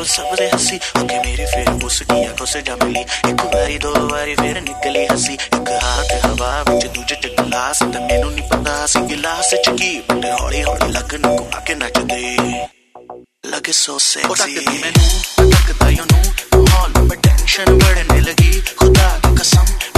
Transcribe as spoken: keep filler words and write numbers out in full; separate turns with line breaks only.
सबसे हंसी आके मेरी फिर उसकी आंखों से जा मिली। एक बारी दो बारी फिर निकली हंसी, एक हाथ हवा विच दूजे च गिलास ते मैनू नहीं पता सी गिलास च की बट हौली हौली लगन को आके नचदे लगे सो सेक्सी। मैनू तकदा यू नो माहौल में टेंशन बढ़ने लगी, खुदा की कसम